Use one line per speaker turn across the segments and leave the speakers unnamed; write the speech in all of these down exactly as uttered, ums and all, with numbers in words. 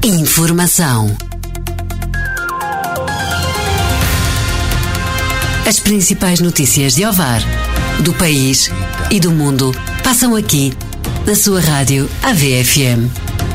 Informação. As principais notícias de Ovar, do país e do mundo passam aqui, na sua rádio A V F M.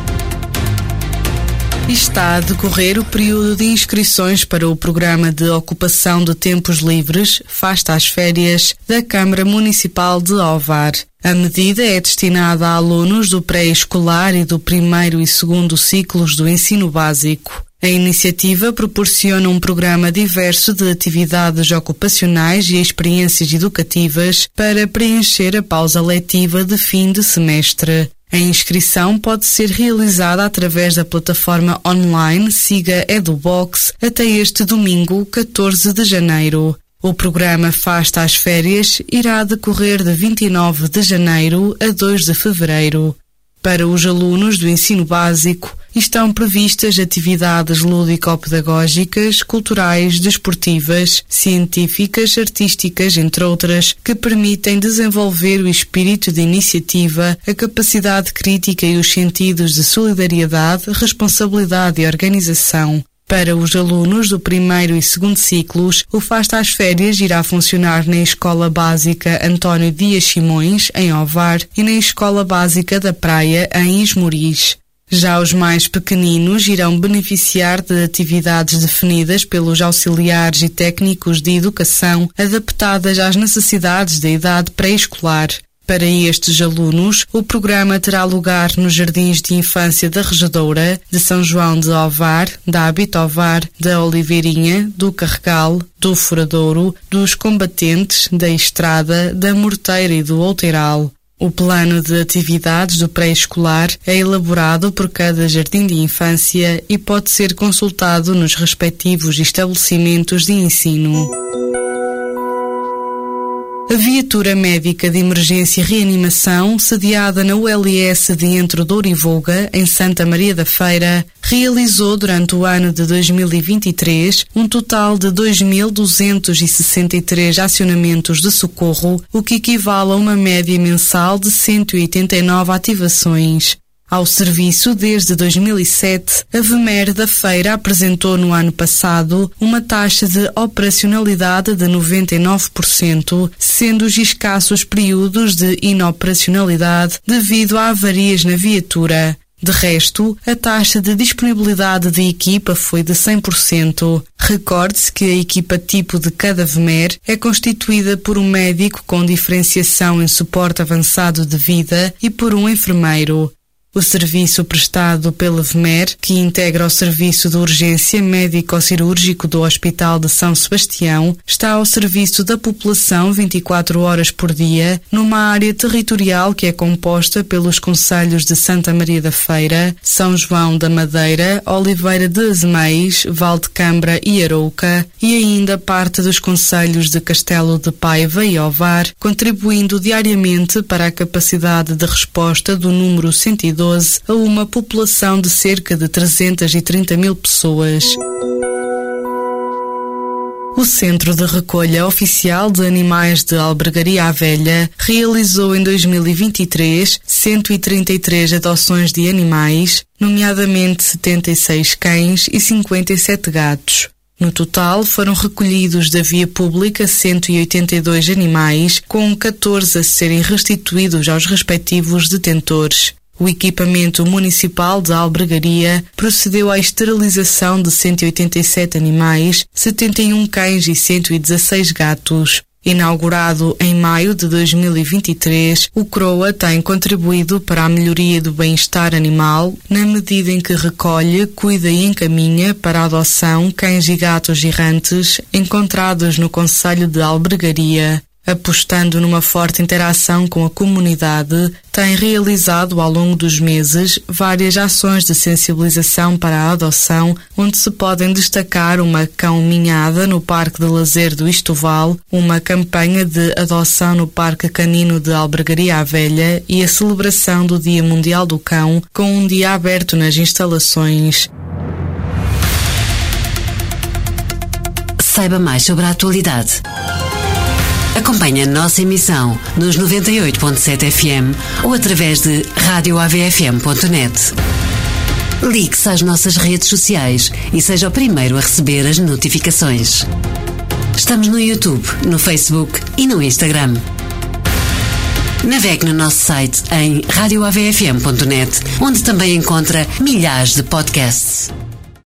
Está a decorrer o período de inscrições para o Programa de Ocupação de Tempos Livres, Fasta às Férias, da Câmara Municipal de Ovar. A medida é destinada a alunos do pré-escolar e do primeiro e segundo ciclos do ensino básico. A iniciativa proporciona um programa diverso de atividades ocupacionais e experiências educativas para preencher a pausa letiva de fim de semestre. A inscrição pode ser realizada através da plataforma online Siga EduBox até este domingo, catorze de janeiro. O programa Fasta às Férias irá decorrer de vinte e nove de janeiro a dois de fevereiro. Para os alunos do ensino básico, estão previstas atividades lúdico-pedagógicas, culturais, desportivas, científicas, artísticas, entre outras, que permitem desenvolver o espírito de iniciativa, a capacidade crítica e os sentidos de solidariedade, responsabilidade e organização. Para os alunos do primeiro e segundo ciclos, o Fasta às Férias irá funcionar na Escola Básica António Dias Simões, em Ovar, e na Escola Básica da Praia, em Esmoriz. Já os mais pequeninos irão beneficiar de atividades definidas pelos auxiliares e técnicos de educação, adaptadas às necessidades da idade pré-escolar. Para estes alunos, o programa terá lugar nos Jardins de Infância da Regedoura, de São João de Ovar, da Habitovar, da Oliveirinha, do Carregal, do Furadouro, dos Combatentes, da Estrada, da Morteira e do Outeiral. O plano de atividades do pré-escolar é elaborado por cada jardim de infância e pode ser consultado nos respectivos estabelecimentos de ensino. A viatura médica de emergência e reanimação, sediada na U L S de Entre Douro e Voga, em Santa Maria da Feira, realizou durante o ano de dois mil e vinte e três um total de dois mil duzentos e sessenta e três acionamentos de socorro, o que equivale a uma média mensal de cento e oitenta e nove ativações. Ao serviço desde dois mil e sete, a V M E R da Feira apresentou no ano passado uma taxa de operacionalidade de noventa e nove por cento, sendo os escassos períodos de inoperacionalidade devido a avarias na viatura. De resto, a taxa de disponibilidade de equipa foi de cem por cento. Recorde-se que a equipa tipo de cada V M E R é constituída por um médico com diferenciação em suporte avançado de vida e por um enfermeiro. O serviço prestado pela V M E R, que integra o Serviço de Urgência Médico-Cirúrgico do Hospital de São Sebastião, está ao serviço da população vinte e quatro horas por dia, numa área territorial que é composta pelos concelhos de Santa Maria da Feira, São João da Madeira, Oliveira de Azeméis, Valdecambra e Arouca, e ainda parte dos concelhos de Castelo de Paiva e Ovar, contribuindo diariamente para a capacidade de resposta do número cento e doze a uma população de cerca de trezentas e trinta mil pessoas. O Centro de Recolha Oficial de Animais de Albergaria à Velha realizou em dois mil e vinte e três cento e trinta e três adoções de animais, nomeadamente setenta e seis cães e cinquenta e sete gatos. No total, foram recolhidos da via pública cento e oitenta e dois animais, com catorze a serem restituídos aos respectivos detentores. O equipamento municipal de albergaria procedeu à esterilização de cento e oitenta e sete animais, setenta e um cães e cento e dezasseis gatos. Inaugurado em maio de dois mil e vinte e três, o CROA tem contribuído para a melhoria do bem-estar animal, na medida em que recolhe, cuida e encaminha para a adoção cães e gatos errantes encontrados no concelho de Albergaria. Apostando numa forte interação com a comunidade, tem realizado ao longo dos meses várias ações de sensibilização para a adoção, onde se podem destacar uma cão-minhada no Parque de Lazer do Estoval, uma campanha de adoção no Parque Canino de Albergaria à Velha e a celebração do Dia Mundial do Cão, com um dia aberto nas instalações.
Saiba mais sobre a atualidade. Acompanhe a nossa emissão nos noventa e oito ponto sete F M ou através de rádio A V F M ponto net. Ligue-se às nossas redes sociais e seja o primeiro a receber as notificações. Estamos no YouTube, no Facebook e no Instagram. Navegue no nosso site em radio a v f m ponto net, onde também encontra milhares de podcasts.